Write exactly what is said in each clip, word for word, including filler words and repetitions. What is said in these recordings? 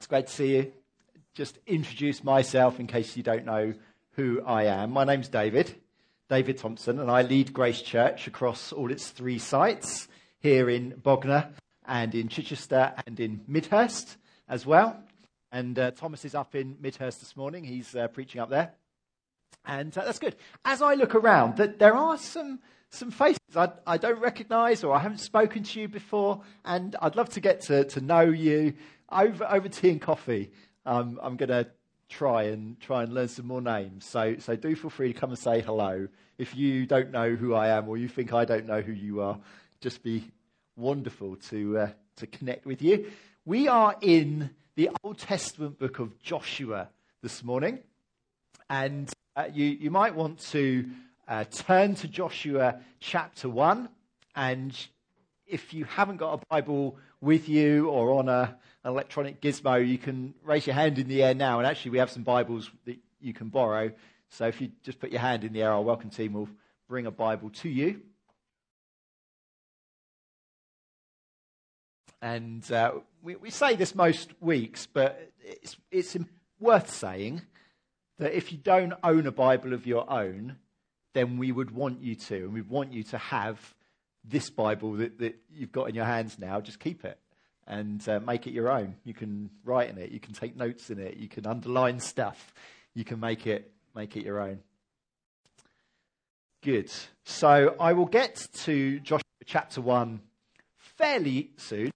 great to see you. Just introduce myself in case you don't know who I am. My name's David, David Thompson, and I lead Grace Church across all its three sites here in Bognor and in Chichester and in Midhurst as well. And uh, Thomas is up in Midhurst this morning. He's uh, preaching up there. And uh, that's good. As I look around, that there are some some faces I, I don't recognise or I haven't spoken to you before, and I'd love to get to, to know you over over tea and coffee. Um, I'm going to try and try and learn some more names. So so do feel free to come and say hello. If you don't know who I am or you think I don't know who you are, just be wonderful to uh, to connect with you. We are in the Old Testament book of Joshua this morning, and uh, you you might want to uh, turn to Joshua chapter one, and if you haven't got a Bible with you or on a, an electronic gizmo, you can raise your hand in the air now, and actually we have some Bibles that you can borrow. So if you just put your hand in the air, our welcome team will bring a Bible to you. And uh, we, we say this most weeks, but it's, it's worth saying that if you don't own a Bible of your own, then we would want you to, and we want you to have this Bible that, that you've got in your hands now. Just keep it and uh, make it your own. You can write in it, you can take notes in it, you can underline stuff, you can make it make it your own. Good. So I will get to Joshua chapter one fairly soon.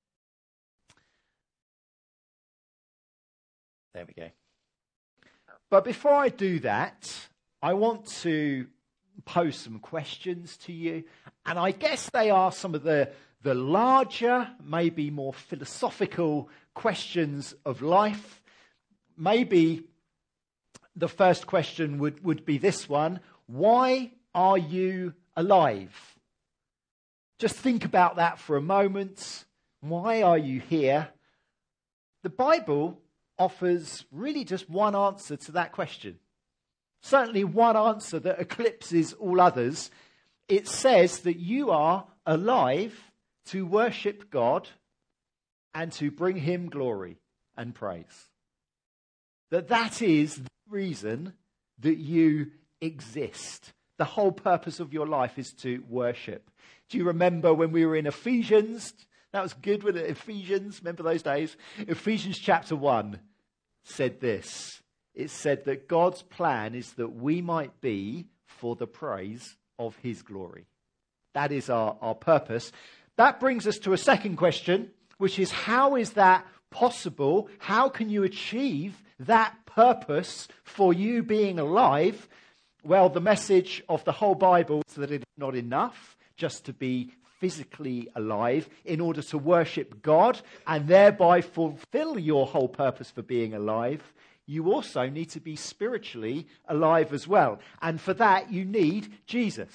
There we go. But before I do that, I want to pose some questions to you. And I guess they are some of the, the larger, maybe more philosophical questions of life. Maybe the first question would, would be this one: why are you alive? Just think about that for a moment. Why are you here? The Bible offers really just one answer to that question. Certainly one answer that eclipses all others. It says that you are alive to worship God and to bring him glory and praise. That that is the reason that you exist. The whole purpose of your life is to worship. Do you remember when we were in Ephesians? That was good, wasn't it? Ephesians, remember those days? Ephesians chapter one said this. It said that God's plan is that we might be for the praise of his glory. That is our, our purpose. That brings us to a second question, which is, how is that possible? How can you achieve that purpose for you being alive? Well, the message of the whole Bible is that it is not enough just to be physically alive in order to worship God and thereby fulfill your whole purpose for being alive. You also need to be spiritually alive as well. And for that, you need Jesus.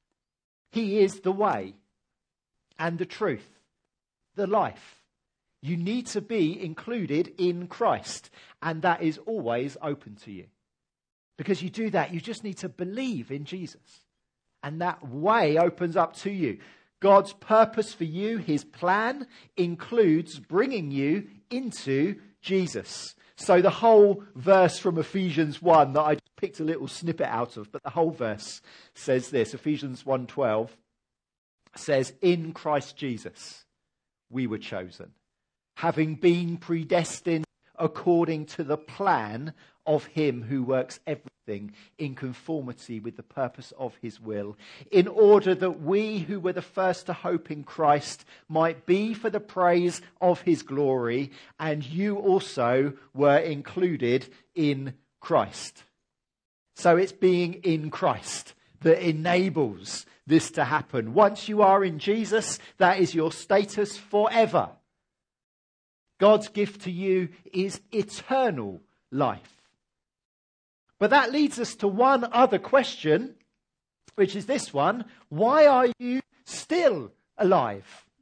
He is the way and the truth, the life. You need to be included in Christ. And that is always open to you. Because you do that, you just need to believe in Jesus. And that way opens up to you. God's purpose for you, his plan, includes bringing you into Jesus. So the whole verse from Ephesians one that I just picked a little snippet out of, but the whole verse says this. Ephesians one twelve says, in Christ Jesus we were chosen, having been predestined according to the plan of him who works everything in conformity with the purpose of his will, in order that we who were the first to hope in Christ might be for the praise of his glory, and you also were included in Christ. So it's being in Christ that enables this to happen. Once you are in Jesus, that is your status forever. God's gift to you is eternal life. But that leads us to one other question, which is this one: why are you still alive?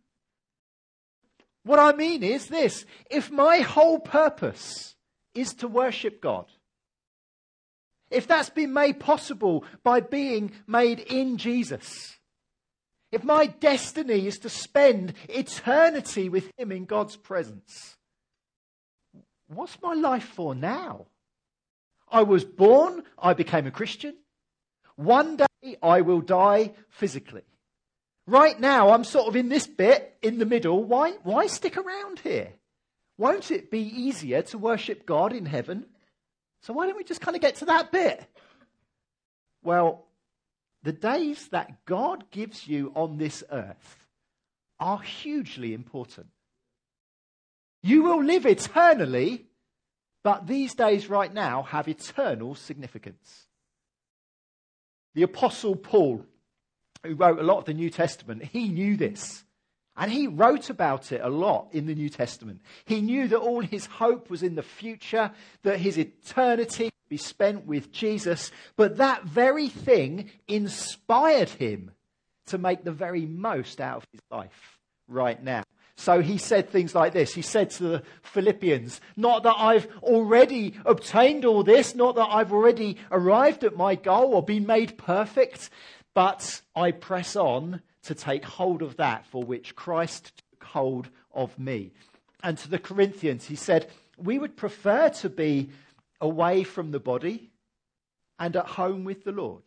What I mean is this: if my whole purpose is to worship God, if that's been made possible by being made in Jesus, if my destiny is to spend eternity with him in God's presence, what's my life for now? I was born, I became a Christian. One day I will die physically. Right now I'm sort of in this bit, in the middle. Why, why stick around here? Won't it be easier to worship God in heaven? So why don't we just kind of get to that bit? Well, the days that God gives you on this earth are hugely important. You will live eternally, but these days right now have eternal significance. The Apostle Paul, who wrote a lot of the New Testament, he knew this. And he wrote about it a lot in the New Testament. He knew that all his hope was in the future, that his eternity would be spent with Jesus. But that very thing inspired him to make the very most out of his life right now. So he said things like this. He said to the Philippians, not that I've already obtained all this, not that I've already arrived at my goal or been made perfect, but I press on to take hold of that for which Christ took hold of me. And to the Corinthians, he said, we would prefer to be away from the body and at home with the Lord.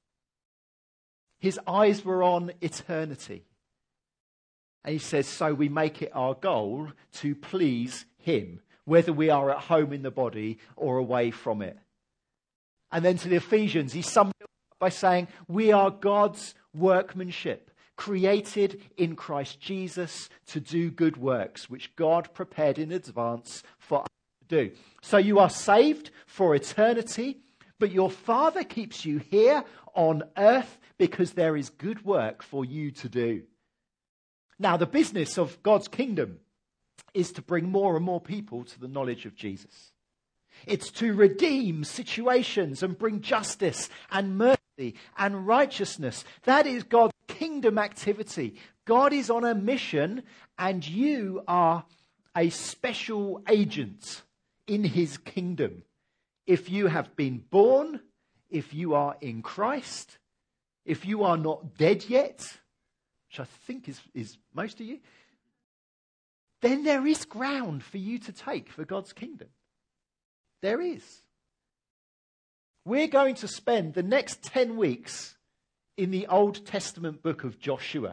His eyes were on eternity. And he says, so we make it our goal to please him, whether we are at home in the body or away from it. And then to the Ephesians, he summed it up by saying, we are God's workmanship, created in Christ Jesus to do good works, which God prepared in advance for us to do. So you are saved for eternity, but your Father keeps you here on earth because there is good work for you to do. Now, the business of God's kingdom is to bring more and more people to the knowledge of Jesus. It's to redeem situations and bring justice and mercy and righteousness. That is God's kingdom activity. God is on a mission, and you are a special agent in his kingdom. If you have been born, if you are in Christ, if you are not dead yet, which I think is, is most of you, then there is ground for you to take for God's kingdom. There is. We're going to spend the next ten weeks in the Old Testament book of Joshua.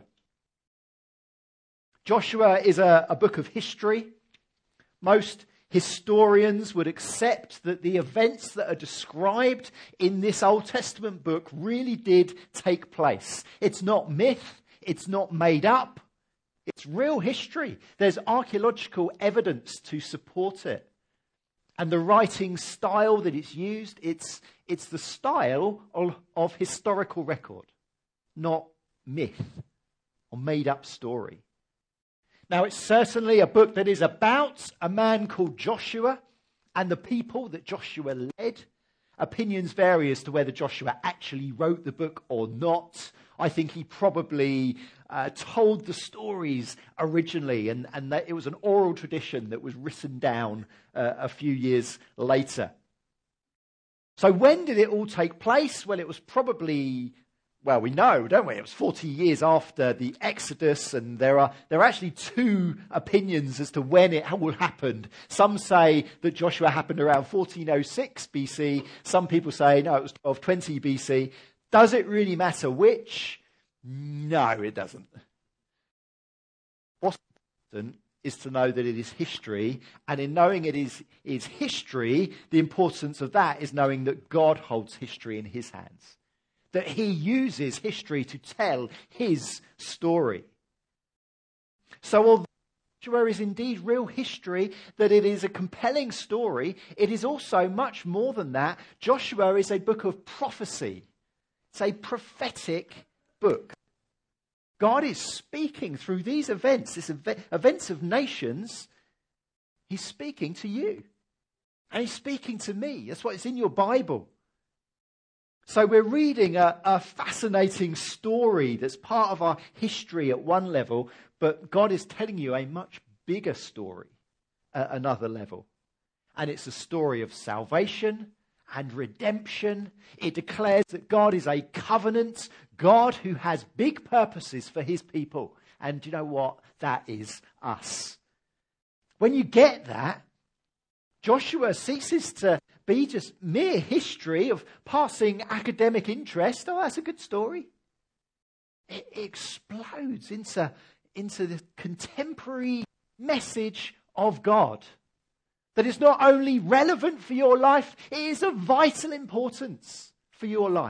Joshua is a, a book of history. Most historians would accept that the events that are described in this Old Testament book really did take place. It's not myth. It's not made up. It's real history. There's archaeological evidence to support it. And the writing style that it's used, it's, it's the style of, of historical record, not myth or made up story. Now, it's certainly a book that is about a man called Joshua and the people that Joshua led. Opinions vary as to whether Joshua actually wrote the book or not. I think he probably uh, told the stories originally, and, and that it was an oral tradition that was written down uh, a few years later. So when did it all take place? Well, it was probably, well, we know, don't we? It was forty years after the Exodus, and there are there are actually two opinions as to when it all happened. Some say that Joshua happened around fourteen oh six B C. Some people say, no, it was twelve twenty B C. Does it really matter which? No, it doesn't. What's important is to know that it is history, and in knowing it is, is history, the importance of that is knowing that God holds history in his hands, that he uses history to tell his story. So although Joshua is indeed real history, that it is a compelling story, it is also much more than that. Joshua is a book of prophecy. It's a prophetic book. God is speaking through these events, these ev- events of nations. He's speaking to you. And he's speaking to me. That's what it's in your Bible. So we're reading a, a fascinating story that's part of our history at one level, but God is telling you a much bigger story at another level. And it's a story of salvation and redemption. It declares that God is a covenant God who has big purposes for his people. And do you know what? That is us. When you get that, Joshua ceases to be just mere history of passing academic interest. Oh, that's a good story. It explodes into, into the contemporary message of God. That is not only relevant for your life, it is of vital importance for your life.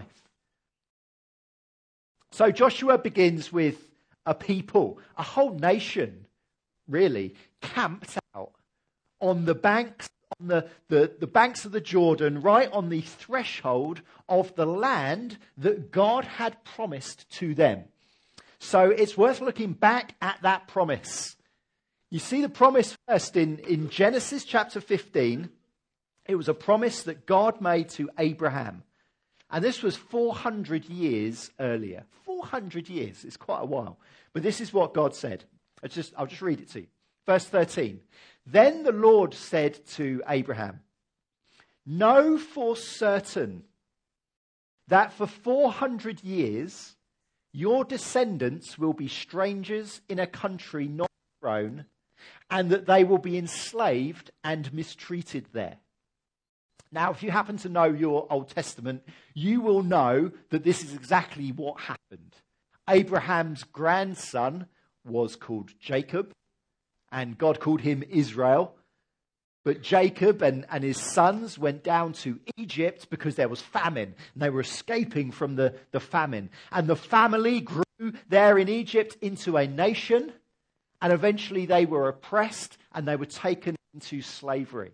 So Joshua begins with a people, a whole nation, really, camped out on the banks, on the, the, the banks of the Jordan, right on the threshold of the land that God had promised to them. So it's worth looking back at that promise. You see the promise first in, in Genesis chapter fifteen. It was a promise that God made to Abraham. And this was four hundred years earlier. four hundred years, it's quite a while. But this is what God said. I'll just, I'll just read it to you. Verse thirteen. Then the Lord said to Abraham, know for certain that for four hundred years your descendants will be strangers in a country not their own, and that they will be enslaved and mistreated there. Now, if you happen to know your Old Testament, you will know that this is exactly what happened. Abraham's grandson was called Jacob, and God called him Israel. But Jacob and, and his sons went down to Egypt because there was famine, and they were escaping from the, the famine. And the family grew there in Egypt into a nation, and eventually they were oppressed and they were taken into slavery.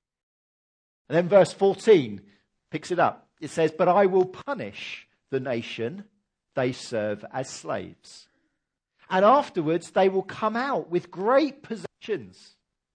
And then verse fourteen picks it up. It says, but I will punish the nation they serve as slaves. And afterwards they will come out with great possessions.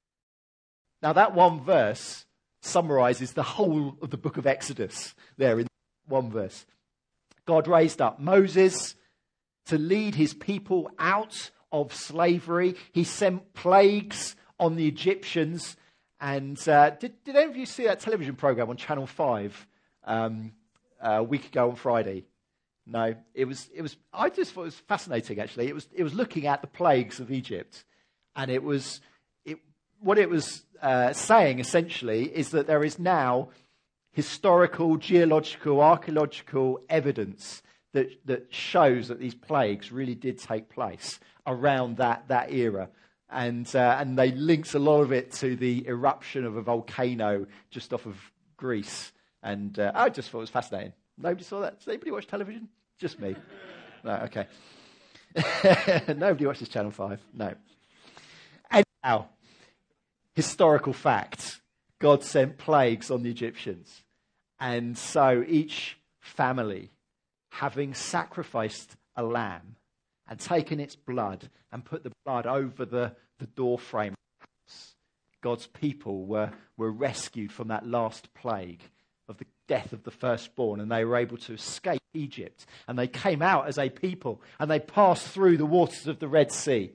Now that one verse summarizes the whole of the book of Exodus there in one verse. God raised up Moses to lead his people out of slavery. He sent plagues on the Egyptians. And uh, did, did any of you see that television program on Channel five um, a week ago on Friday? No, it was, it was, I just thought it was fascinating actually. It was, it was looking at the plagues of Egypt. And it was, it, what it was uh, saying essentially is that there is now historical, geological, archaeological evidence that, that shows that these plagues really did take place around that, that era. And uh, and they linked a lot of it to the eruption of a volcano just off of Greece. And uh, I just thought it was fascinating. Nobody saw that? Does anybody watch television? Just me. No, okay. Nobody watches Channel five. No. Anyhow, historical fact. God sent plagues on the Egyptians. And so each family, having sacrificed a lamb, and taken its blood and put the blood over the, the door frame of the house, God's people were, were rescued from that last plague of the death of the firstborn, and they were able to escape Egypt. And they came out as a people, and they passed through the waters of the Red Sea.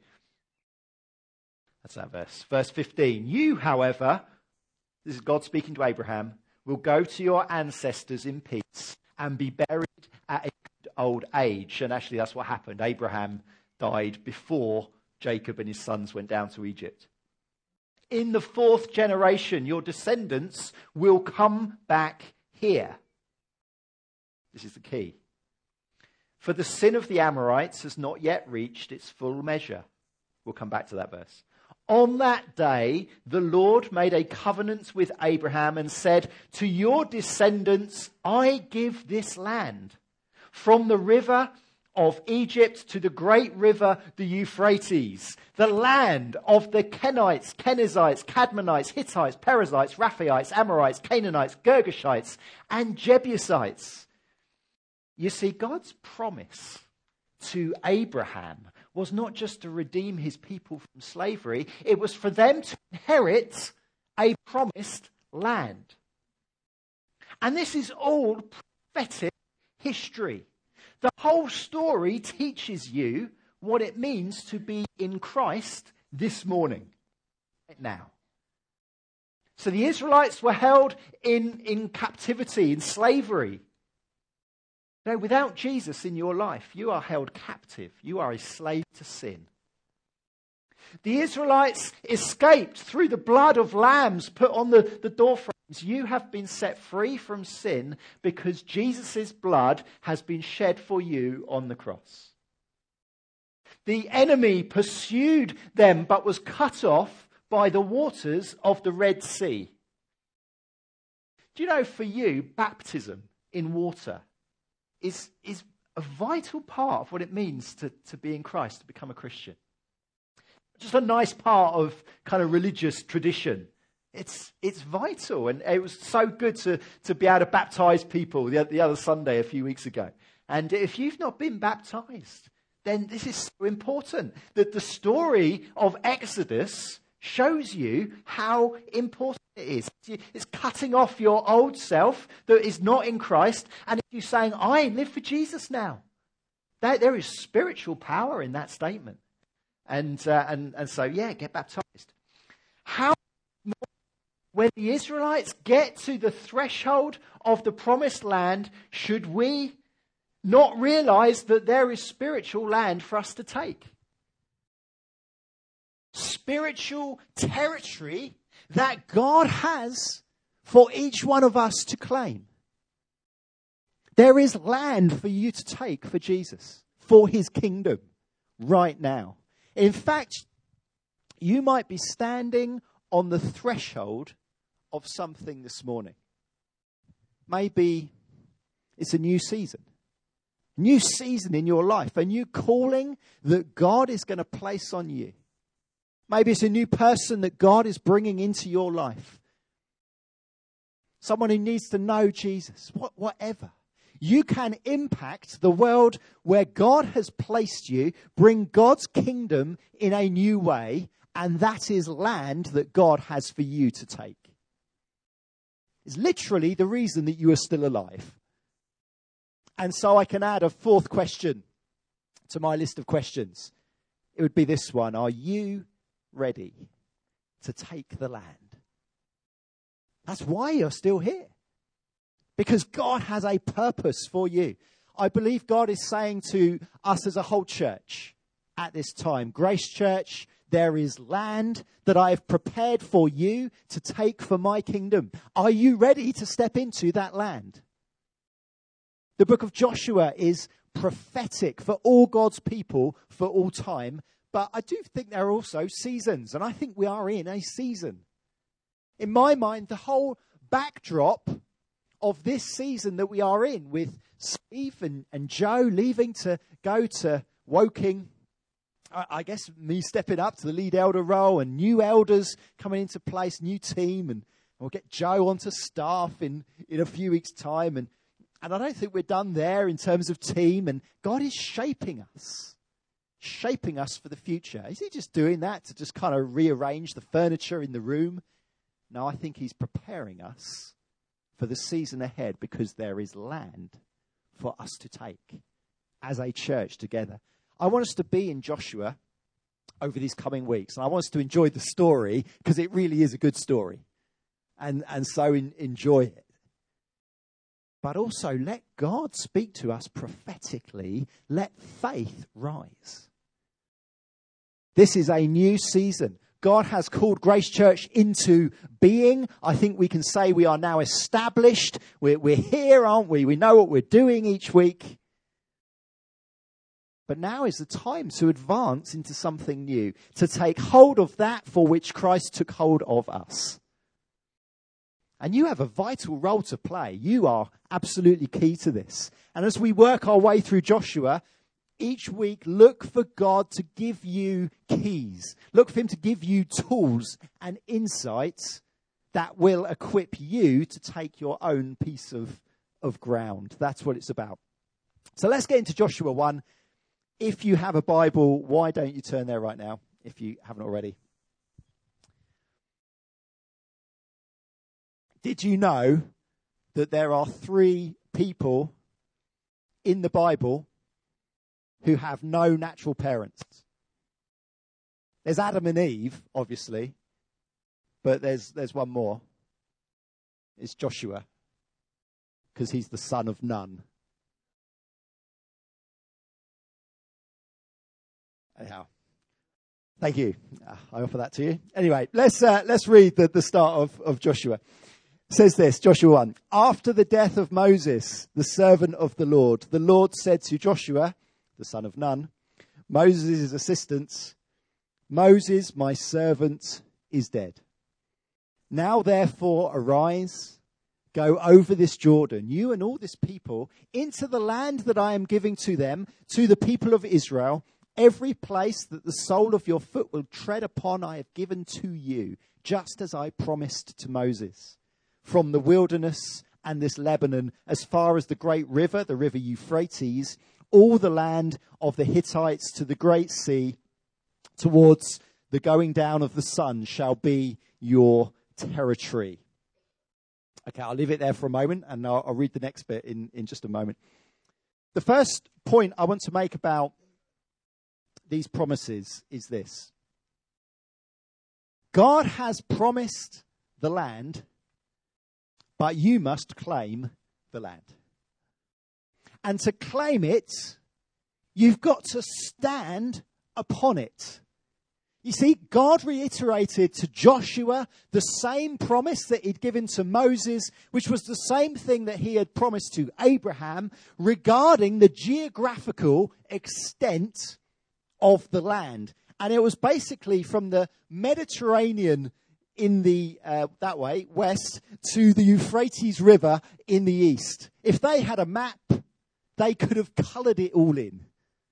That's that verse. Verse fifteen. You, however, this is God speaking to Abraham, will go to your ancestors in peace and be buried at a old age. And actually that's what happened. Abraham died before Jacob and his sons went down to Egypt. In the fourth generation, your descendants will come back here. This is the key. For the sin of the Amorites has not yet reached its full measure. We'll come back to that verse. On that day, the Lord made a covenant with Abraham and said, to your descendants, I give this land. From the river of Egypt to the great river, the Euphrates, the land of the Kenites, Kenizzites, Cadmonites, Hittites, Perizzites, Rephaites, Amorites, Canaanites, Girgashites, and Jebusites. You see, God's promise to Abraham was not just to redeem his people from slavery, it was for them to inherit a promised land. And this is all prophetic history. The whole story teaches you what it means to be in Christ this morning, right now. So the Israelites were held in, in captivity, in slavery. No, without Jesus in your life, you are held captive. You are a slave to sin. The Israelites escaped through the blood of lambs put on the, the doorframes. You have been set free from sin because Jesus' blood has been shed for you on the cross. The enemy pursued them but was cut off by the waters of the Red Sea. Do you know, for you, baptism in water is, is a vital part of what it means to, to be in Christ, to become a Christian. Just a nice part of kind of religious tradition. It's it's vital, and it was so good to, to be able to baptize people the, the other Sunday a few weeks ago. And if you've not been baptized, then this is so important. That the story of Exodus shows you how important it is. It's cutting off your old self that is not in Christ, and you're saying, I live for Jesus now. There, there is spiritual power in that statement. And, uh, and, and so, yeah, get baptized. How, when the Israelites get to the threshold of the promised land, should we not realize that there is spiritual land for us to take? Spiritual territory that God has for each one of us to claim. There is land for you to take for Jesus, for his kingdom, right now. In fact, you might be standing on the threshold of something this morning. Maybe it's a new season. New season in your life. A new calling that God is going to place on you. Maybe it's a new person that God is bringing into your life. Someone who needs to know Jesus. What, whatever. You can impact the world where God has placed you, bring God's kingdom in a new way, and that is land that God has for you to take. It's literally the reason that you are still alive. And so I can add a fourth question to my list of questions. It would be this one. Are you ready to take the land? That's why you're still here. Because God has a purpose for you. I believe God is saying to us as a whole church at this time, Grace Church, there is land that I have prepared for you to take for my kingdom. Are you ready to step into that land? The book of Joshua is prophetic for all God's people for all time. But I do think there are also seasons. And I think we are in a season. In my mind, the whole backdrop of this season that we are in, with Steve and, and Joe leaving to go to Woking, I, I guess me stepping up to the lead elder role, and new elders coming into place, new team, and we'll get Joe onto staff in, in a few weeks' time. And, and I don't think we're done there in terms of team, and God is shaping us, shaping us for the future. Is he just doing that to just kind of rearrange the furniture in the room? No, I think he's preparing us for the season ahead, because there is land for us to take as a church together. I want us to be in Joshua over these coming weeks, and I want us to enjoy the story, because it really is a good story, and, and so in, enjoy it. But also let God speak to us prophetically. Let faith rise. This is a new season. God has called Grace Church into being. I think we can say we are now established. We're, we're here, aren't we? We know what we're doing each week. But now is the time to advance into something new, to take hold of that for which Christ took hold of us. And you have a vital role to play. You are absolutely key to this. And as we work our way through Joshua, each week, look for God to give you keys. Look for him to give you tools and insights that will equip you to take your own piece of, of ground. That's what it's about. So let's get into Joshua one. If you have a Bible, why don't you turn there right now, if you haven't already? Did you know that there are three people in the Bible who have no natural parents? There's Adam and Eve, obviously, but there's there's one more. It's Joshua, because he's the son of none. Anyhow, Thank you. I offer that to you. Anyway, let's uh, let's read the, the start of, of Joshua. It says this, Joshua one. After the death of Moses, the servant of the Lord, the Lord said to Joshua, the son of Nun, Moses' assistant, Moses, my servant, is dead. Now therefore arise, go over this Jordan, you and all this people, into the land that I am giving to them, to the people of Israel. Every place that the sole of your foot will tread upon I have given to you, just as I promised to Moses. From the wilderness and this Lebanon, as far as the great river, the river Euphrates, all the land of the Hittites to the great sea, towards the going down of the sun shall be your territory. Okay, I'll leave it there for a moment, and I'll, I'll read the next bit in, in just a moment. The first point I want to make about these promises is this. God has promised the land, but you must claim the land. And to claim it, you've got to stand upon it. You see, God reiterated to Joshua the same promise that he'd given to Moses, which was the same thing that he had promised to Abraham regarding the geographical extent of the land. And it was basically from the Mediterranean in the, uh, that way, west, to the Euphrates River in the east. If they had a map, they could have coloured it all in.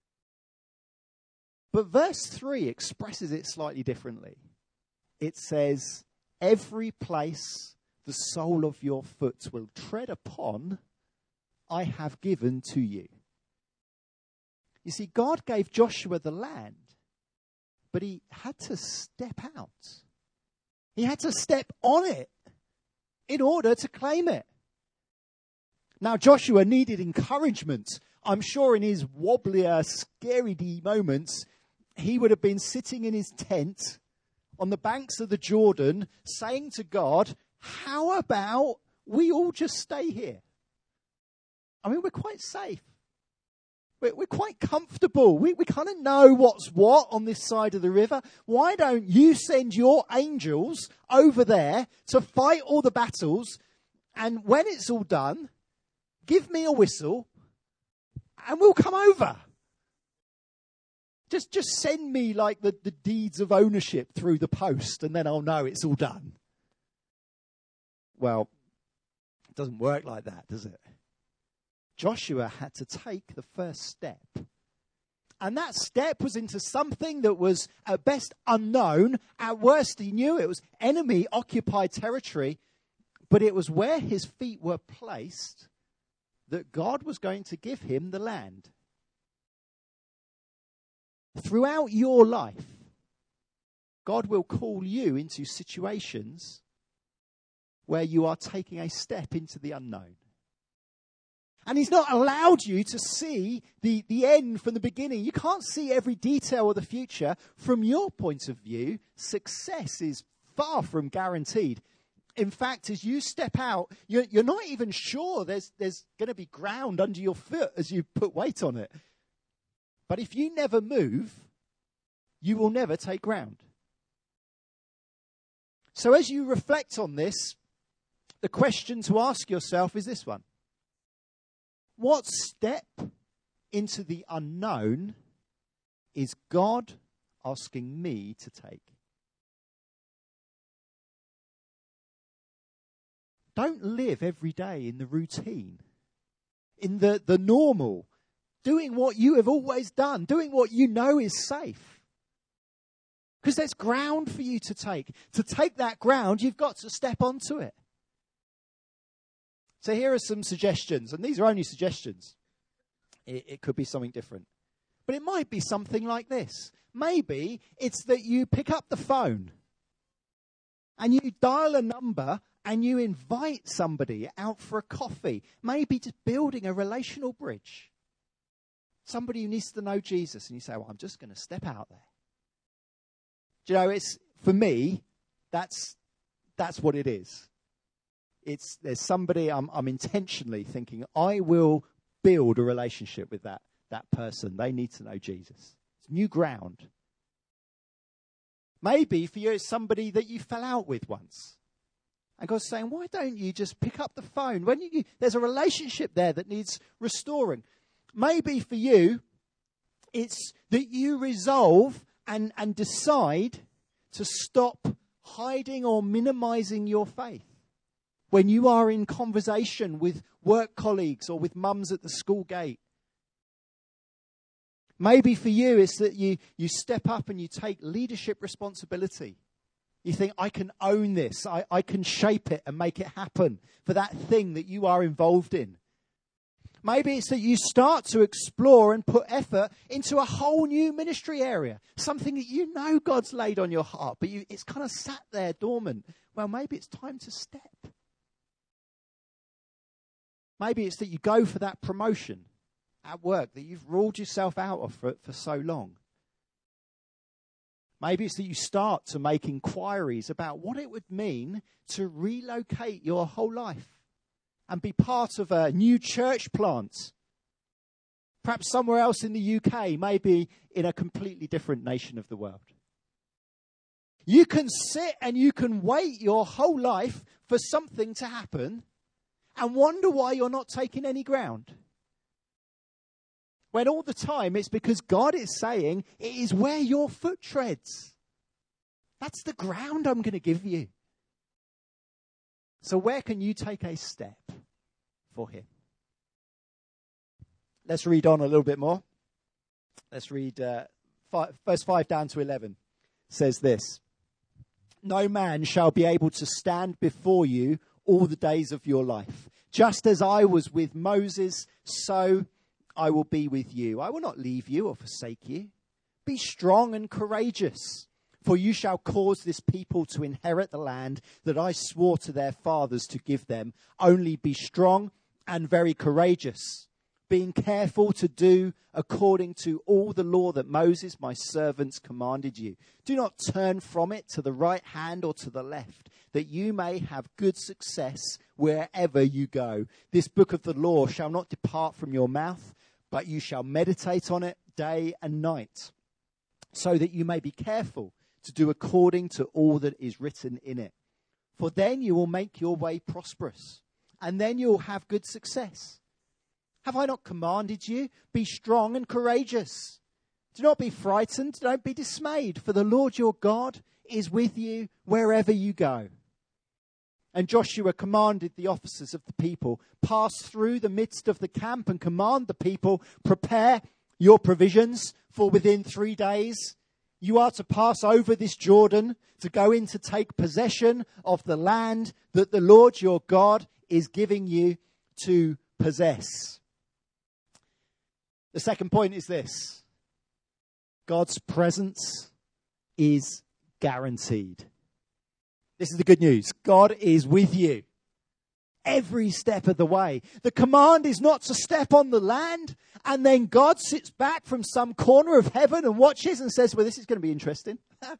But verse three expresses it slightly differently. It says, every place the sole of your foot will tread upon, I have given to you. You see, God gave Joshua the land, but he had to step out. He had to step on it in order to claim it. Now, Joshua needed encouragement. I'm sure in his wobblier, scary moments, he would have been sitting in his tent on the banks of the Jordan saying to God, how about we all just stay here? I mean, we're quite safe. We're, we're quite comfortable. We, we kind of know what's what on this side of the river. Why don't you send your angels over there to fight all the battles? And when it's all done, give me a whistle and we'll come over. Just, just send me like the, the deeds of ownership through the post and then I'll know it's all done. Well, it doesn't work like that, does it? Joshua had to take the first step. And that step was into something that was at best unknown. At worst, he knew it was enemy-occupied territory. But it was where his feet were placed that God was going to give him the land. Throughout your life, God will call you into situations where you are taking a step into the unknown. And he's not allowed you to see the, the end from the beginning. You can't see every detail of the future. From your point of view, success is far from guaranteed. In fact, as you step out, you're, you're not even sure there's, there's going to be ground under your foot as you put weight on it. But if you never move, you will never take ground. So as you reflect on this, the question to ask yourself is this one. What step into the unknown is God asking me to take? Don't live every day in the routine, in the, the normal, doing what you have always done, doing what you know is safe. Because there's ground for you to take. To take that ground, you've got to step onto it. So here are some suggestions, and these are only suggestions. It, it could be something different. But it might be something like this. Maybe it's that you pick up the phone and you dial a number and you invite somebody out for a coffee. Maybe just building a relational bridge. Somebody who needs to know Jesus, and you say, well, I'm just going to step out there. Do you know, it's, for me, that's that's what it is. It's there's somebody I'm I'm intentionally thinking, I will build a relationship with that, that person. They need to know Jesus. It's new ground. Maybe for you it's somebody that you fell out with once. And God's saying, why don't you just pick up the phone? When you, there's a relationship there that needs restoring. Maybe for you, it's that you resolve and, and decide to stop hiding or minimizing your faith. When you are in conversation with work colleagues or with mums at the school gate. Maybe for you, it's that you, you step up and you take leadership responsibility. You think, I can own this. I, I can shape it and make it happen for that thing that you are involved in. Maybe it's that you start to explore and put effort into a whole new ministry area. Something that you know God's laid on your heart, but you, it's kind of sat there dormant. Well, maybe it's time to step. Maybe it's that you go for that promotion at work that you've ruled yourself out of for, for so long. Maybe it's that you start to make inquiries about what it would mean to relocate your whole life and be part of a new church plant. Perhaps somewhere else in the U K, maybe in a completely different nation of the world. You can sit and you can wait your whole life for something to happen and wonder why you're not taking any ground. When all the time it's because God is saying, it is where your foot treads. That's the ground I'm going to give you. So where can you take a step for him? Let's read on a little bit more. Let's read uh, five, verse five down to eleven. It says this. No man shall be able to stand before you all the days of your life. Just as I was with Moses, so I will be with you. I will not leave you or forsake you. Be strong and courageous, for you shall cause this people to inherit the land that I swore to their fathers to give them. Only be strong and very courageous, being careful to do according to all the law that Moses, my servant, commanded you. Do not turn from it to the right hand or to the left, that you may have good success wherever you go. This book of the law shall not depart from your mouth, but you shall meditate on it day and night, so that you may be careful to do according to all that is written in it. For then you will make your way prosperous, and then you will have good success. Have I not commanded you? Be strong and courageous. Do not be frightened, don't be dismayed, for the Lord your God is with you wherever you go. And Joshua commanded the officers of the people, pass through the midst of the camp and command the people, prepare your provisions, for within three days you are to pass over this Jordan to go in to take possession of the land that the Lord your God is giving you to possess. The second point is this. God's presence is guaranteed. This is the good news. God is with you every step of the way. The command is not to step on the land and then God sits back from some corner of heaven and watches and says, well, this is going to be interesting.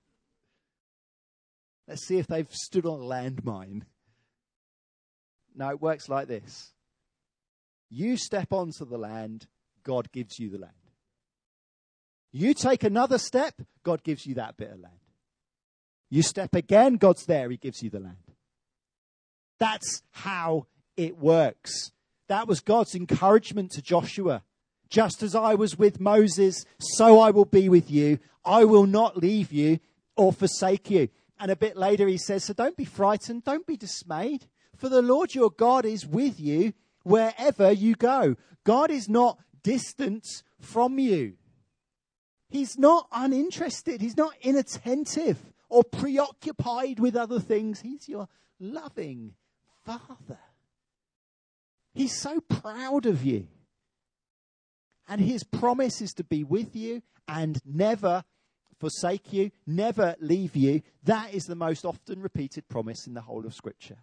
Let's see if they've stood on a landmine. No, it works like this. You step onto the land, God gives you the land. You take another step, God gives you that bit of land. You step again, God's there, he gives you the land. That's how it works. That was God's encouragement to Joshua. Just as I was with Moses, so I will be with you. I will not leave you or forsake you. And a bit later he says, so don't be frightened, don't be dismayed, for the Lord your God is with you wherever you go. God is not distant from you. He's not uninterested. He's not inattentive or preoccupied with other things. He's your loving Father. He's so proud of you. And his promise is to be with you and never forsake you, never leave you. That is the most often repeated promise in the whole of Scripture.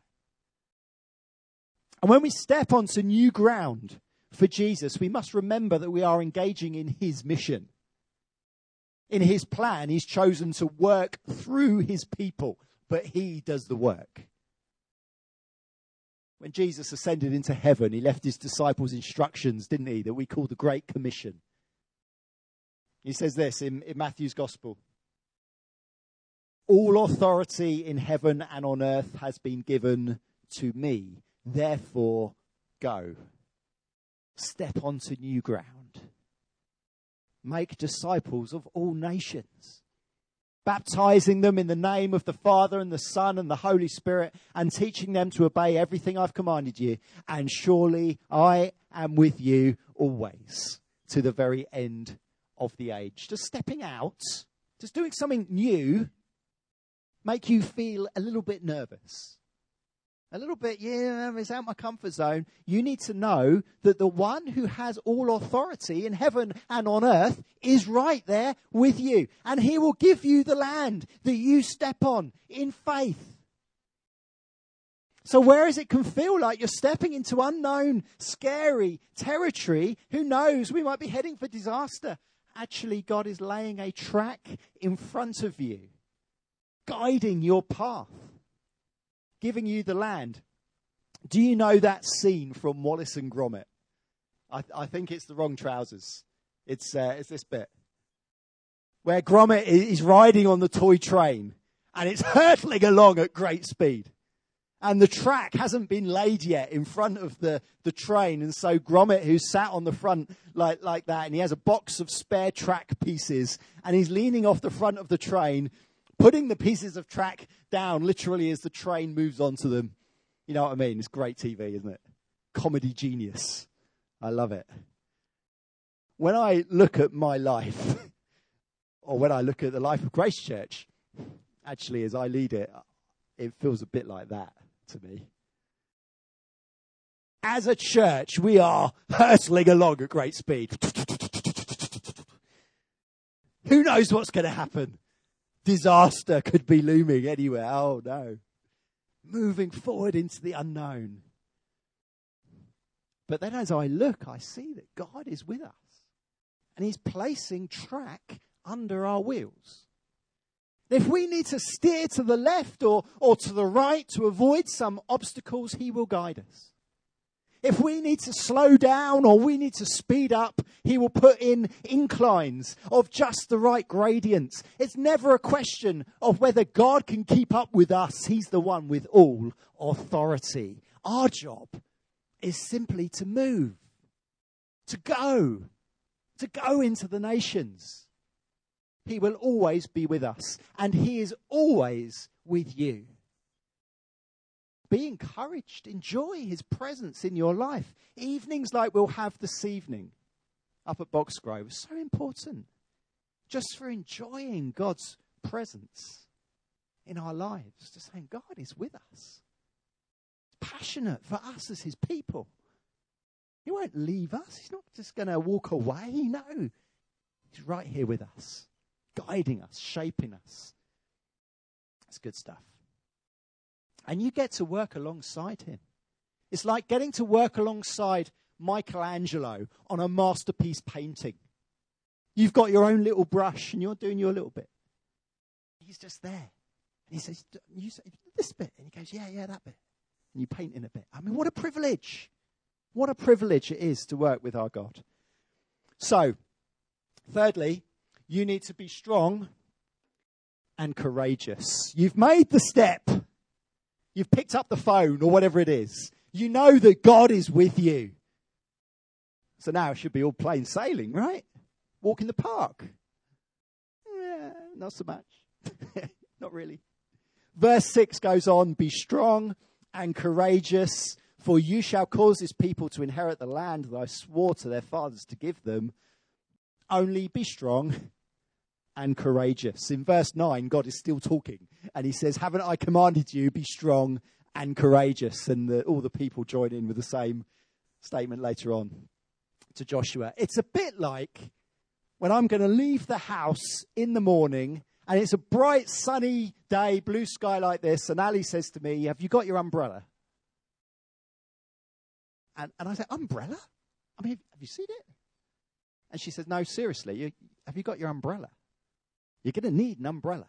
And when we step onto new ground for Jesus, we must remember that we are engaging in his mission. In his plan, he's chosen to work through his people, but he does the work. When Jesus ascended into heaven, he left his disciples instructions, didn't he, that we call the Great Commission. He says this in, in Matthew's Gospel. All authority in heaven and on earth has been given to me. Therefore, go. Step onto new ground. Make disciples of all nations, baptizing them in the name of the Father and the Son and the Holy Spirit, and teaching them to obey everything I've commanded you. And surely I am with you always, to the very end of the age. Just stepping out, just doing something new, make you feel a little bit nervous. A little bit, yeah, it's out my comfort zone. You need to know that the one who has all authority in heaven and on earth is right there with you. And he will give you the land that you step on in faith. So whereas it can feel like you're stepping into unknown, scary territory, who knows, we might be heading for disaster. Actually, God is laying a track in front of you, guiding your path, giving you the land. Do you know that scene from Wallace and Gromit? I, I think it's the wrong trousers. It's, uh, it's this bit where Gromit is riding on the toy train and it's hurtling along at great speed. And the track hasn't been laid yet in front of the, the train. And so Gromit, who's sat on the front like, like that, and he has a box of spare track pieces, and he's leaning off the front of the train, putting the pieces of track down literally as the train moves onto them. You know what I mean? It's great T V, isn't it? Comedy genius. I love it. When I look at my life, or when I look at the life of Grace Church, actually as I lead it, it feels a bit like that to me. As a church, we are hurtling along at great speed. Who knows what's going to happen? Disaster could be looming anywhere. Oh, no. Moving forward into the unknown. But then as I look, I see that God is with us. And he's placing track under our wheels. If we need to steer to the left or, or to the right to avoid some obstacles, he will guide us. If we need to slow down or we need to speed up, he will put in inclines of just the right gradients. It's never a question of whether God can keep up with us. He's the one with all authority. Our job is simply to move, to go, to go into the nations. He will always be with us, and he is always with you. Be encouraged. Enjoy his presence in your life. Evenings like we'll have this evening up at Boxgrove are so important. Just for enjoying God's presence in our lives. Just saying, God is with us. Passionate for us as his people. He won't leave us. He's not just going to walk away. No. He's right here with us. Guiding us, shaping us. That's good stuff. And you get to work alongside him. It's like getting to work alongside Michelangelo on a masterpiece painting. You've got your own little brush and you're doing your little bit. He's just there. And he says, you say this bit. And he goes, yeah, yeah, that bit. And you paint in a bit. I mean, what a privilege. What a privilege it is to work with our God. So, thirdly, you need to be strong and courageous. You've made the step. You've picked up the phone or whatever it is. You know that God is with you. So now it should be all plain sailing, right? Walk in the park. Yeah, not so much. Not really. Verse six goes on, be strong and courageous, for you shall cause this people to inherit the land that I swore to their fathers to give them. Only be strong and courageous. In verse nine, God is still talking. And he says, haven't I commanded you, be strong and courageous? And the, all the people join in with the same statement later on to Joshua. It's a bit like when I'm going to leave the house in the morning and it's a bright, sunny day, blue sky like this, and Ali says to me, have you got your umbrella? And, and I say, umbrella? I mean, have you seen it? And she says, no, seriously, you, have you got your umbrella? You're going to need an umbrella.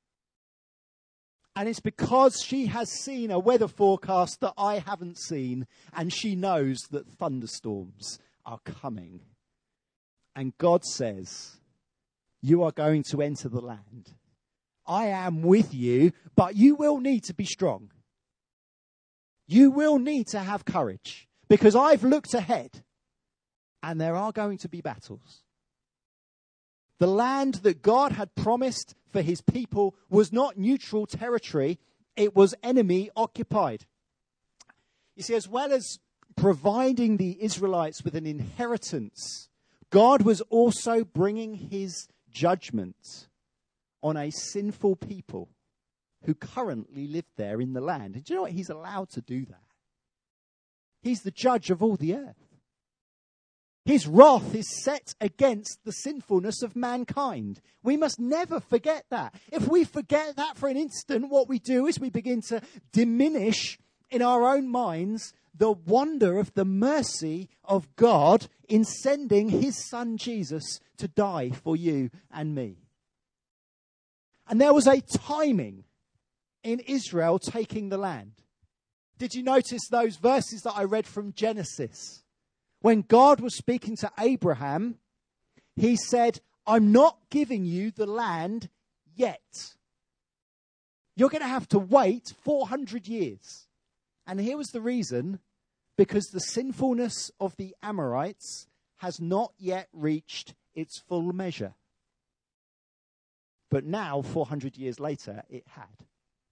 And it's because she has seen a weather forecast that I haven't seen, and she knows that thunderstorms are coming. And God says, you are going to enter the land. I am with you, but you will need to be strong. You will need to have courage, because I've looked ahead and there are going to be battles. The land that God had promised for his people was not neutral territory, it was enemy occupied. You see, as well as providing the Israelites with an inheritance, God was also bringing his judgment on a sinful people who currently lived there in the land. And do you know what? He's allowed to do that. He's the judge of all the earth. His wrath is set against the sinfulness of mankind. We must never forget that. If we forget that for an instant, what we do is we begin to diminish in our own minds the wonder of the mercy of God in sending his son Jesus to die for you and me. And there was a timing in Israel taking the land. Did you notice those verses that I read from Genesis? When God was speaking to Abraham, he said, I'm not giving you the land yet. You're going to have to wait four hundred years. And here was the reason, because the sinfulness of the Amorites has not yet reached its full measure. But now, four hundred years later, it had.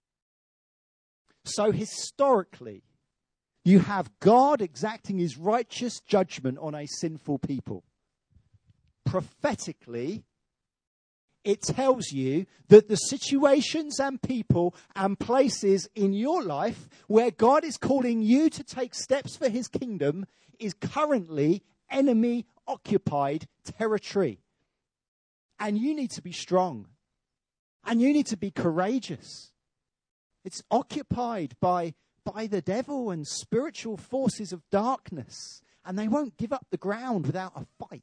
So historically, you have God exacting his righteous judgment on a sinful people. Prophetically, it tells you that the situations and people and places in your life where God is calling you to take steps for his kingdom is currently enemy-occupied territory. And you need to be strong. And you need to be courageous. It's occupied by, by the devil and spiritual forces of darkness. And they won't give up the ground without a fight.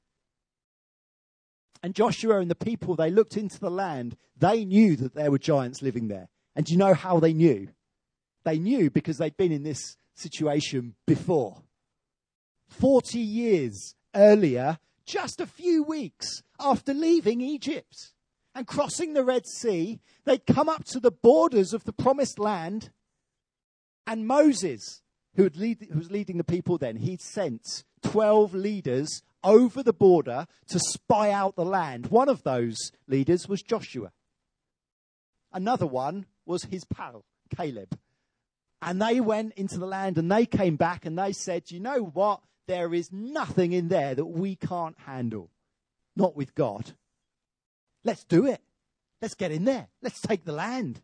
And Joshua and the people, they looked into the land. They knew that there were giants living there. And do you know how they knew? They knew because they'd been in this situation before. Forty years earlier, just a few weeks after leaving Egypt and crossing the Red Sea, they'd come up to the borders of the promised land. And Moses, who, had lead, who was leading the people then, he'd sent twelve leaders over the border to spy out the land. One of those leaders was Joshua. Another one was his pal, Caleb. And they went into the land and they came back and they said, you know what? There is nothing in there that we can't handle. Not with God. Let's do it. Let's get in there. Let's take the land.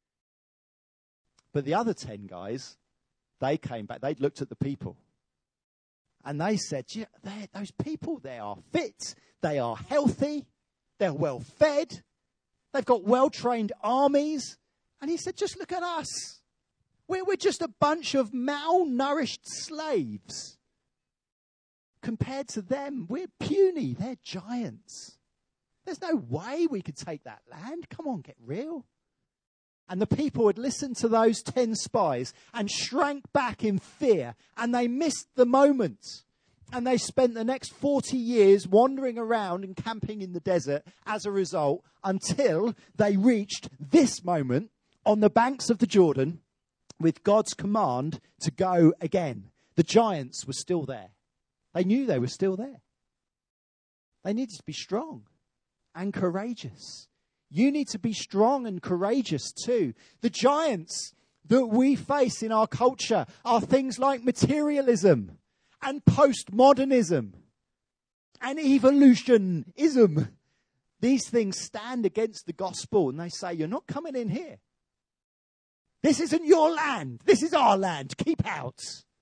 But the other ten guys, they came back. They'd looked at the people. And they said, yeah, those people, they are fit. They are healthy. They're well fed. They've got well-trained armies. And he said, just look at us. We're, we're just a bunch of malnourished slaves. Compared to them, we're puny. They're giants. There's no way we could take that land. Come on, get real. And the people had listened to those ten spies and shrank back in fear. And they missed the moment. And they spent the next forty years wandering around and camping in the desert as a result, until they reached this moment on the banks of the Jordan with God's command to go again. The giants were still there. They knew they were still there. They needed to be strong and courageous. You need to be strong and courageous too. The giants that we face in our culture are things like materialism and postmodernism and evolutionism. These things stand against the gospel and they say, you're not coming in here. This isn't your land. This is our land. Keep out.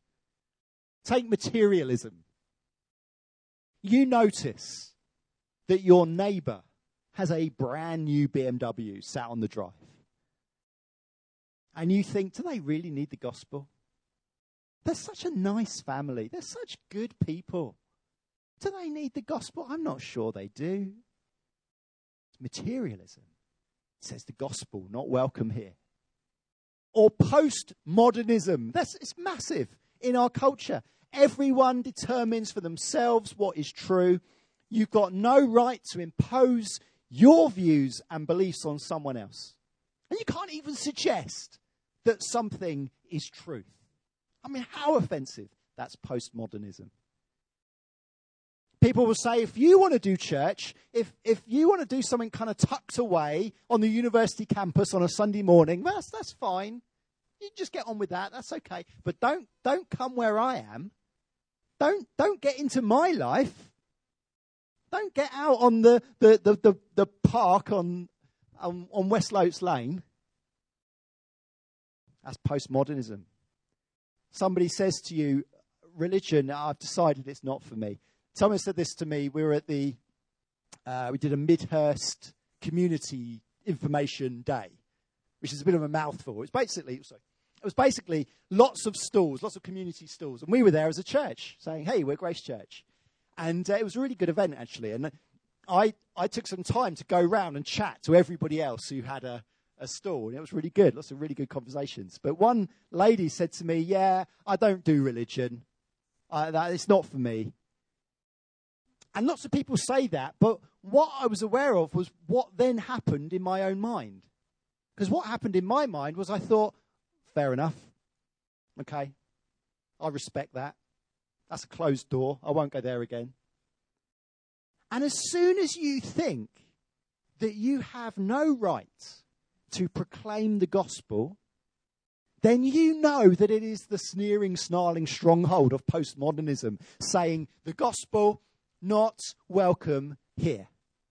Take materialism. You notice that your neighbour has a brand new B M W sat on the drive. And you think, do they really need the gospel? They're such a nice family. They're such good people. Do they need the gospel? I'm not sure they do. It's materialism. It says the gospel, not welcome here. Or postmodernism. That's, it's massive in our culture. Everyone determines for themselves what is true. You've got no right to impose your views and beliefs on someone else. And you can't even suggest that something is truth. I mean, how offensive? That's postmodernism. People will say, if you want to do church, if if you want to do something kind of tucked away on the university campus on a Sunday morning, well, that's, that's fine. You just get on with that. That's okay. But don't don't come where I am. Don't don't get into my life. Don't get out on the the the, the, the park on, on on West Lotes Lane. That's postmodernism. Somebody says to you, religion, I've decided it's not for me. Someone said this to me. We were at the, uh, we did a Midhurst Community Information Day, which is a bit of a mouthful. It's basically, sorry, it was basically lots of stalls, lots of community stalls. And we were there as a church saying, hey, we're Grace Church. And uh, it was a really good event, actually. And I, I took some time to go round and chat to everybody else who had a, a stall. And it was really good, lots of really good conversations. But one lady said to me, yeah, I don't do religion. Uh, that, it's not for me. And lots of people say that, but what I was aware of was what then happened in my own mind. Because what happened in my mind was I thought, fair enough. Okay, I respect that. That's a closed door. I won't go there again. And as soon as you think that you have no right to proclaim the gospel, then you know that it is the sneering, snarling stronghold of postmodernism saying the gospel not welcome here.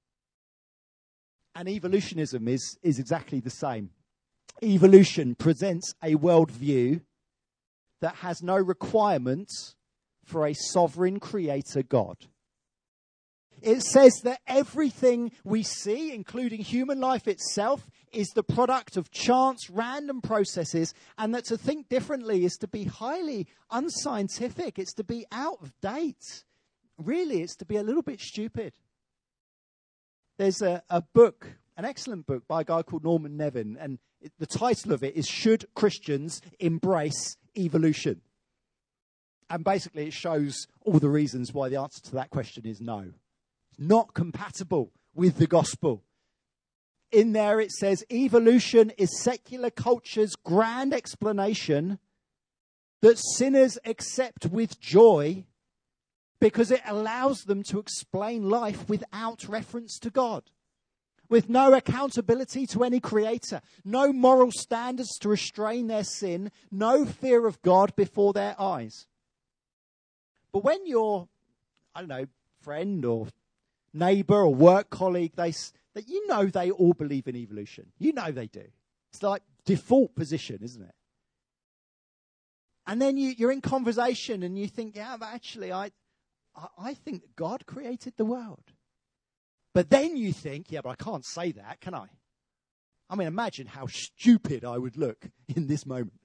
And evolutionism is, is exactly the same. Evolution presents a worldview that has no requirements for a sovereign creator God. It says that everything we see, including human life itself, is the product of chance, random processes, and that to think differently is to be highly unscientific. It's to be out of date. Really, it's to be a little bit stupid. There's a, a book, an excellent book by a guy called Norman Nevin, and it, the title of it is Should Christians Embrace Evolution? And basically it shows all the reasons why the answer to that question is no. It's not compatible with the gospel. In there it says evolution is secular culture's grand explanation that sinners accept with joy because it allows them to explain life without reference to God, with no accountability to any creator, no moral standards to restrain their sin, no fear of God before their eyes. But when your, I don't know, friend or neighbour or work colleague, they that you know they all believe in evolution. You know they do. It's like default position, isn't it? And then you, you're in conversation and you think, yeah, but actually I... I think that God created the world. But then you think, yeah, but I can't say that, can I? I mean, imagine how stupid I would look in this moment.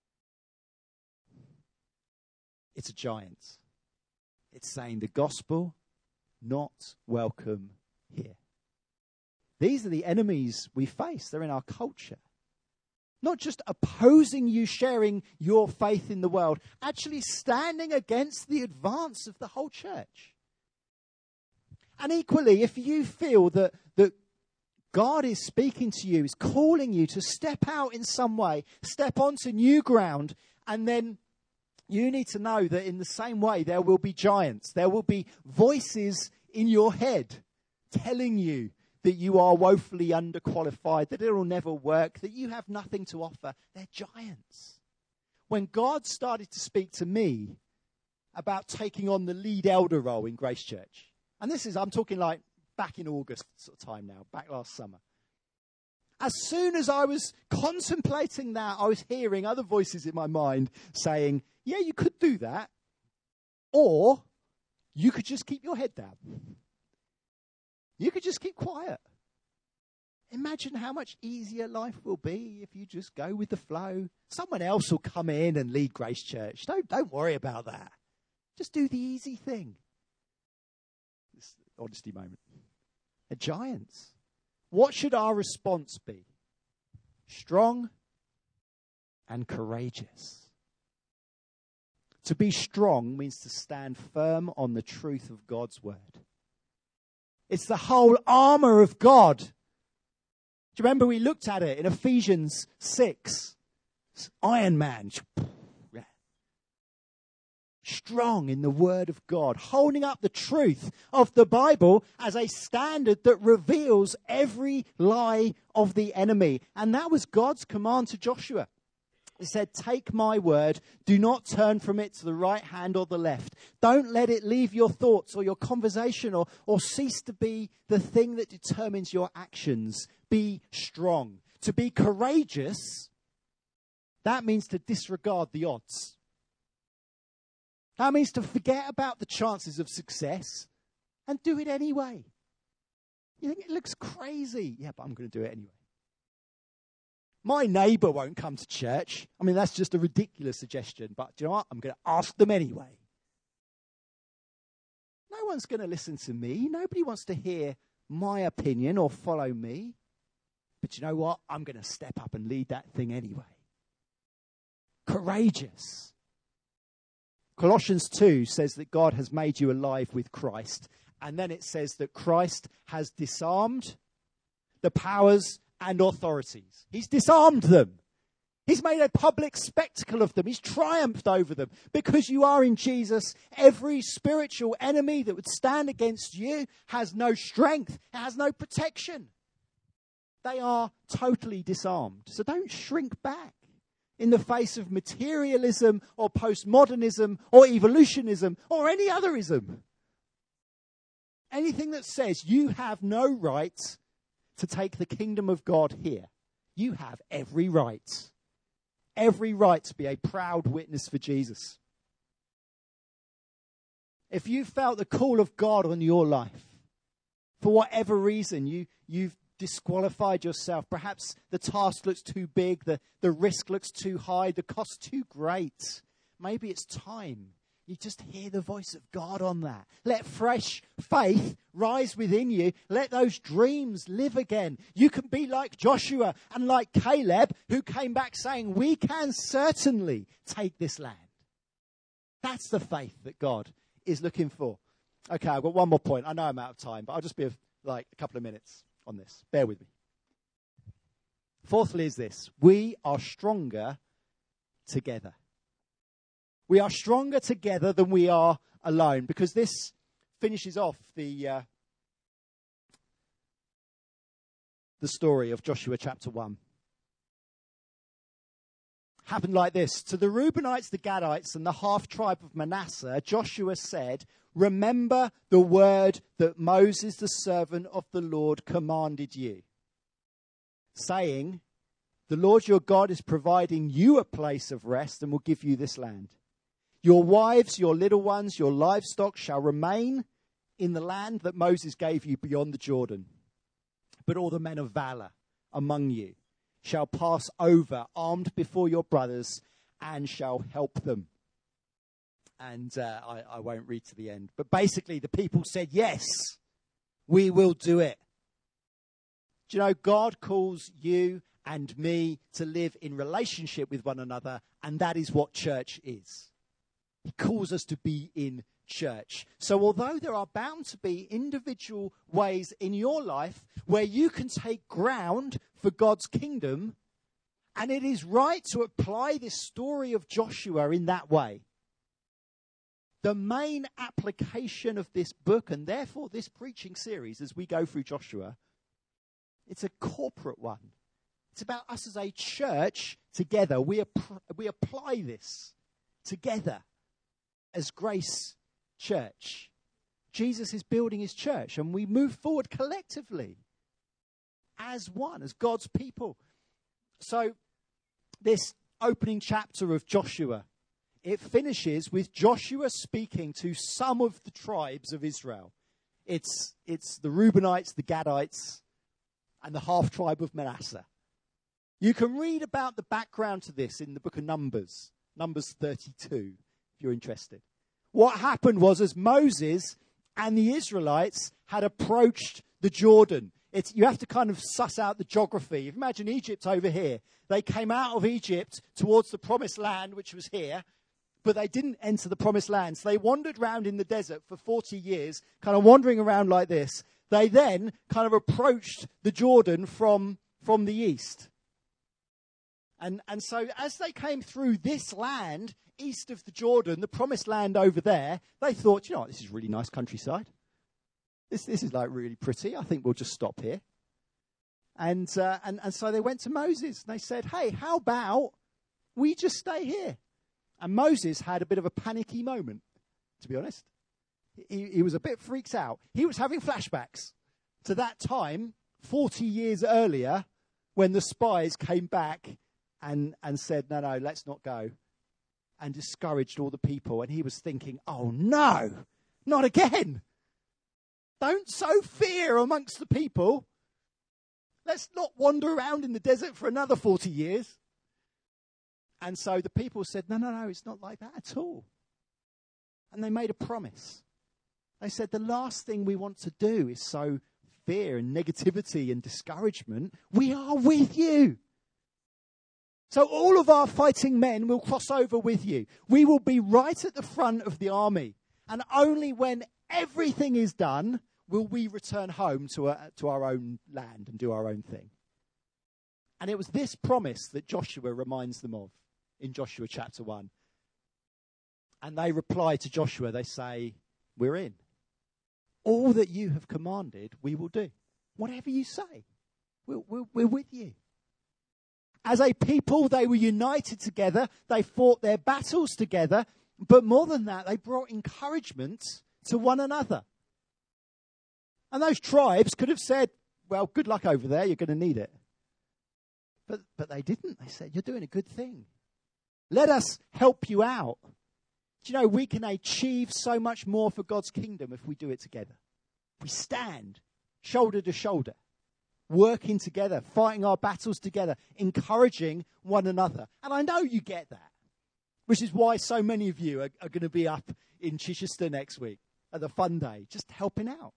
It's a giant. It's saying the gospel, not welcome here. These are the enemies we face. They're in our culture. Not just opposing you sharing your faith in the world, actually standing against the advance of the whole church. And equally, if you feel that, that God is speaking to you, is calling you to step out in some way, step onto new ground, and then you need to know that in the same way there will be giants. There will be voices in your head telling you that you are woefully underqualified, that it will never work, that you have nothing to offer. They're giants. When God started to speak to me about taking on the lead elder role in Grace Church, and this is, I'm talking like back in August sort of time now, back last summer. As soon as I was contemplating that, I was hearing other voices in my mind saying, yeah, you could do that, or you could just keep your head down. You could just keep quiet. Imagine how much easier life will be if you just go with the flow. Someone else will come in and lead Grace Church. Don't, don't worry about that. Just do the easy thing. This honesty moment. A giants. What should our response be? Strong and courageous. To be strong means to stand firm on the truth of God's word. It's the whole armor of God. Do you remember we looked at it in Ephesians six? It's Iron Man. Strong in the word of God, holding up the truth of the Bible as a standard that reveals every lie of the enemy. And that was God's command to Joshua. He said, take my word, do not turn from it to the right hand or the left. Don't let it leave your thoughts or your conversation or, or cease to be the thing that determines your actions. Be strong. To be courageous, that means to disregard the odds. That means to forget about the chances of success and do it anyway. You think it looks crazy. Yeah, but I'm going to do it anyway. My neighbour won't come to church. I mean, that's just a ridiculous suggestion. But do you know what? I'm going to ask them anyway. No one's going to listen to me. Nobody wants to hear my opinion or follow me. But you know what? I'm going to step up and lead that thing anyway. Courageous. Colossians two says that God has made you alive with Christ. And then it says that Christ has disarmed the powers and authorities. He's disarmed them. He's made a public spectacle of them. He's triumphed over them. Because you are in Jesus, every spiritual enemy that would stand against you has no strength. It has no protection. They are totally disarmed. So don't shrink back in the face of materialism or postmodernism or evolutionism or any otherism. Anything that says you have no right to take the kingdom of God here. You have every right. Every right to be a proud witness for Jesus. If you felt the call of God on your life, for whatever reason, you, you've disqualified yourself. Perhaps the task looks too big, the, the risk looks too high, the cost too great. Maybe it's time you just hear the voice of God on that. Let fresh faith rise within you. Let those dreams live again. You can be like Joshua and like Caleb, who came back saying, we can certainly take this land. That's the faith that God is looking for. Okay, I've got one more point. I know I'm out of time, but I'll just be like a couple of minutes on this. Bear with me. Fourthly is this. We are stronger together. We are stronger together than we are alone, because this finishes off the uh, the story of Joshua chapter one. Happened like this. To the Reubenites, the Gadites, and the half-tribe of Manasseh, Joshua said, remember the word that Moses, the servant of the Lord, commanded you, saying, the Lord your God is providing you a place of rest and will give you this land. Your wives, your little ones, your livestock shall remain in the land that Moses gave you beyond the Jordan. But all the men of valor among you shall pass over armed before your brothers and shall help them. And uh, I, I won't read to the end. But basically the people said, yes, we will do it. Do you know, God calls you and me to live in relationship with one another, and that is what church is. He calls us to be in church. So although there are bound to be individual ways in your life where you can take ground for God's kingdom, and it is right to apply this story of Joshua in that way, the main application of this book, and therefore this preaching series as we go through Joshua, it's a corporate one. It's about us as a church together. We, ap- we apply this together as Grace Church. Jesus is building his church, and we move forward collectively as one, as God's people. So this opening chapter of Joshua, it finishes with Joshua speaking to some of the tribes of Israel. It's, it's the Reubenites, the Gadites, and the half-tribe of Manasseh. You can read about the background to this in the book of Numbers, Numbers thirty-two, if you're interested. What happened was, as Moses and the Israelites had approached the Jordan, it's, you have to kind of suss out the geography. If you imagine Egypt over here. They came out of Egypt towards the promised land, which was here, but they didn't enter the promised land. So they wandered around in the desert for forty years, kind of wandering around like this. they then kind of approached the Jordan from, from the east. And, and so as they came through this land, east of the Jordan, the promised land over there, they thought, you know what, this is really nice countryside. This, this is like really pretty. I think we'll just stop here. And, uh, and, and so they went to Moses and they said, hey, how about we just stay here? And Moses had a bit of a panicky moment, to be honest. He, he was a bit freaked out. He was having flashbacks to that time, forty years earlier, when the spies came back and, and said, no, no, let's not go, and discouraged all the people. And he was thinking, oh, no, not again. Don't sow fear amongst the people. Let's not wander around in the desert for another forty years. And so the people said, no, no, no, it's not like that at all. And they made a promise. They said, the last thing we want to do is sow fear and negativity and discouragement. We are with you. So all of our fighting men will cross over with you. We will be right at the front of the army. And only when everything is done will we return home to, a, to our own land and do our own thing. And it was this promise that Joshua reminds them of in Joshua chapter one. And they reply to Joshua, they say, we're in. All that you have commanded, we will do. Whatever you say, we're, we're, we're with you. As a people, they were united together. They fought their battles together. But more than that, they brought encouragement to one another. And those tribes could have said, well, good luck over there. You're going to need it. But, but they didn't. They said, you're doing a good thing. Let us help you out. Do you know, we can achieve so much more for God's kingdom if we do it together. We stand shoulder to shoulder, working together, fighting our battles together, encouraging one another. And I know you get that, which is why so many of you are, are going to be up in Chichester next week at the fun day, just helping out.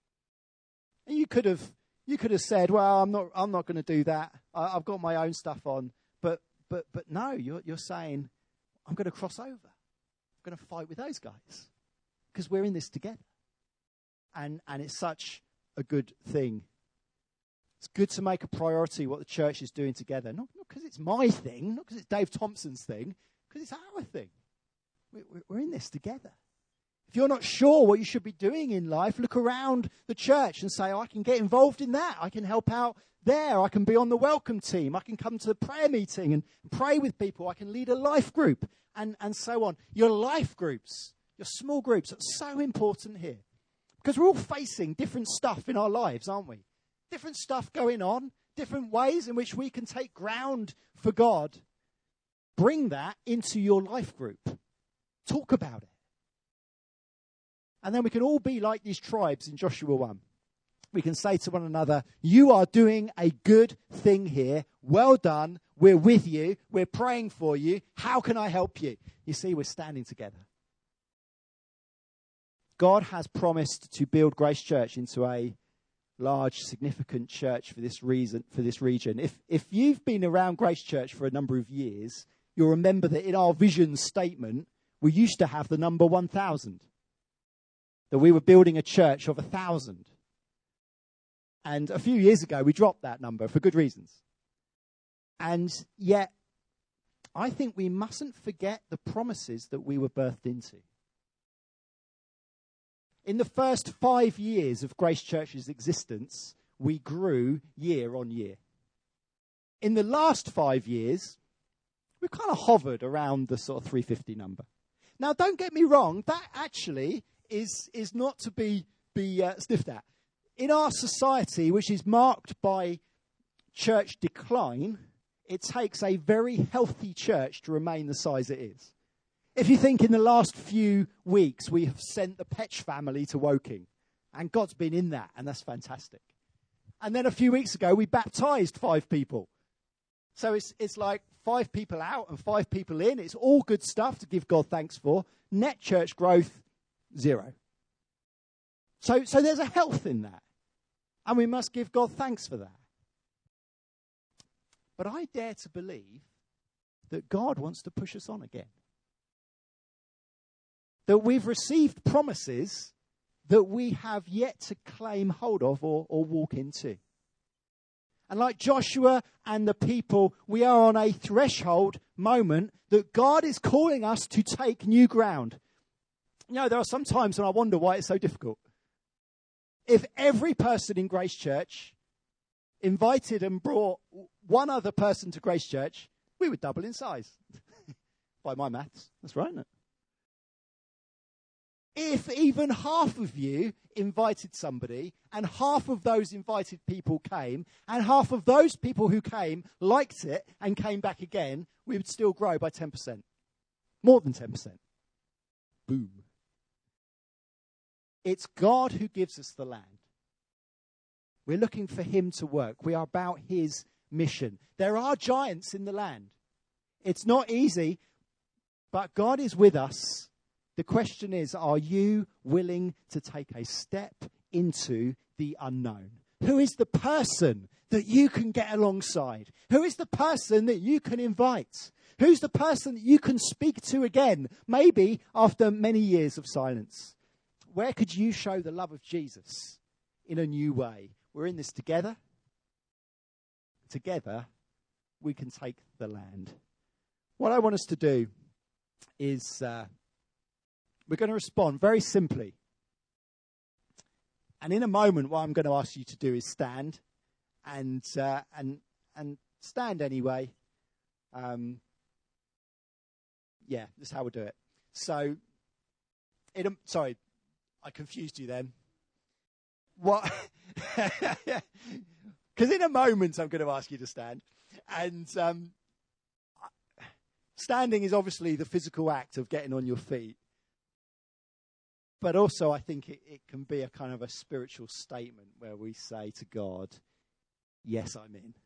And you could have you could have said, well, I'm not I'm not going to do that. I, I've got my own stuff on. But but but no, you're you're saying, I'm going to cross over. I'm going to fight with those guys because we're in this together. And and it's such a good thing. It's good to make a priority what the church is doing together. Not because it's my thing, not because it's Dave Thompson's thing, because it's our thing. We, we're in this together. If you're not sure what you should be doing in life, look around the church and say, oh, I can get involved in that. I can help out there. I can be on the welcome team. I can come to the prayer meeting and pray with people. I can lead a life group and, and so on. Your life groups, your small groups are so important here because we're all facing different stuff in our lives, aren't we? Different stuff going on, different ways in which we can take ground for God. Bring that into your life group. Talk about it. And then we can all be like these tribes in Joshua one. We can say to one another, you are doing a good thing here. Well done. We're with you. We're praying for you. How can I help you? You see, we're standing together. God has promised to build Grace Church into a large, significant church for this reason, for this region. If if you've been around Grace Church for a number of years, you'll remember that in our vision statement, we used to have the number one thousand. That we were building a church of a thousand. And a few years ago, we dropped that number for good reasons. And yet, I think we mustn't forget the promises that we were birthed into. In the first five years of Grace Church's existence, we grew year on year. In the last five years, we've kind of hovered around the sort of three fifty number. Now, don't get me wrong, that actually is is not to be, be uh, sniffed at. In our society, which is marked by church decline, it takes a very healthy church to remain the size it is. If you think in the last few weeks, we have sent the Petch family to Woking, and God's been in that, and that's fantastic. And then a few weeks ago, we baptized five people. So it's it's like five people out and five people in. It's all good stuff to give God thanks for. Net church growth, zero. So, so there's a health in that. And we must give God thanks for that. But I dare to believe that God wants to push us on again. That we've received promises that we have yet to claim hold of or, or walk into. And like Joshua and the people, we are on a threshold moment that God is calling us to take new ground. You know, there are some times when I wonder why it's so difficult. If every person in Grace Church invited and brought one other person to Grace Church, we would double in size. By my maths, that's right, isn't it? If even half of you invited somebody, and half of those invited people came, and half of those people who came liked it and came back again, we would still grow by ten percent. More than ten percent. Boom. It's God who gives us the land. We're looking for him to work. We are about his mission. There are giants in the land. It's not easy, but God is with us. The question is, are you willing to take a step into the unknown? Who is the person that you can get alongside? Who is the person that you can invite? Who's the person that you can speak to again, maybe after many years of silence? Where could you show the love of Jesus in a new way? We're in this together. Together, we can take the land. What I want us to do is... Uh, We're going to respond very simply. And in a moment, what I'm going to ask you to do is stand. And uh, and and stand anyway. Um, yeah, that's how we'll do it. So, in a, sorry, I confused you then. What? Because in a moment, I'm going to ask you to stand. And um, standing is obviously the physical act of getting on your feet. But also, I think it, it can be a kind of a spiritual statement where we say to God, yes, I'm in.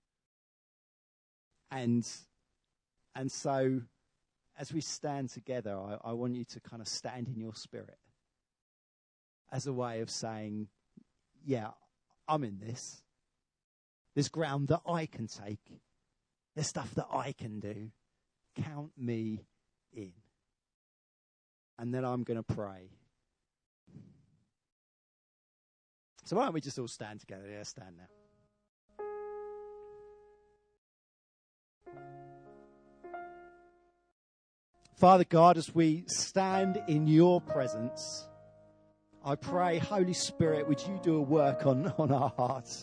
And and so, as we stand together, I, I want you to kind of stand in your spirit as a way of saying, yeah, I'm in this. There's ground that I can take. There's stuff that I can do. Count me in. And then I'm going to pray. So why don't we just all stand together? Yeah, stand now. Father God, as we stand in your presence, I pray, Holy Spirit, would you do a work on, on our hearts?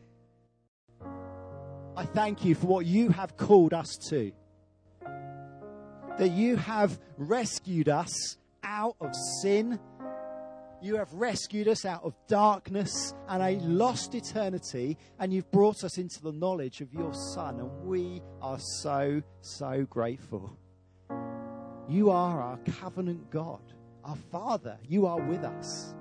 I thank you for what you have called us to. That you have rescued us out of sin. You have rescued us out of darkness and a lost eternity, and you've brought us into the knowledge of your Son, and we are so, so grateful. You are our covenant God, our Father. You are with us.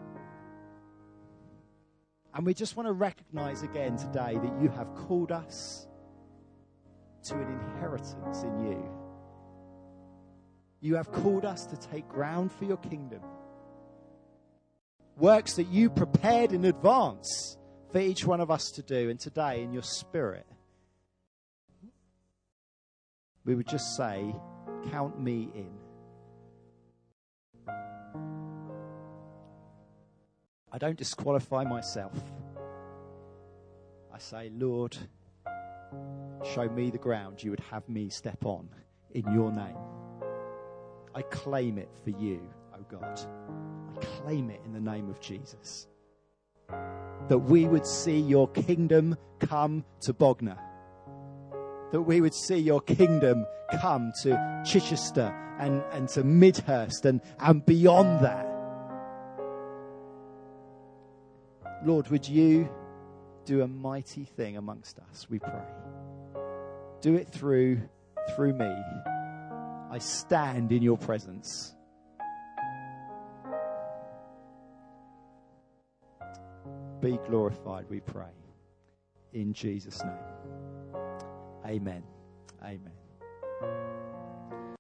And we just want to recognize again today that you have called us to an inheritance in you. You have called us to take ground for your kingdom. Works that you prepared in advance for each one of us to do. And today, in your spirit, we would just say, count me in. I don't disqualify myself. I say, Lord, show me the ground you would have me step on in your name. I claim it for you, oh God. I claim it in the name of Jesus. That we would see your kingdom come to Bognor. That we would see your kingdom come to Chichester and, and to Midhurst and, and beyond that. Lord, would you do a mighty thing amongst us, we pray. Do it through, through me. I stand in your presence. Be glorified, we pray. In Jesus' name. Amen. Amen.